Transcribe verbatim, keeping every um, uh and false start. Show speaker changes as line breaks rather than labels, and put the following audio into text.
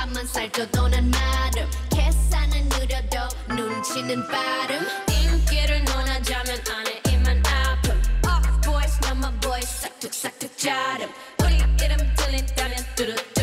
밥만 살쪄도 난 나름 계산은 느려도 눈치는 빠름 인기를 논하자면 안에 입만 아픔 Up boys, number boys 싹둑 싹둑 자름 우리 이름 들린다면 뚜루뚜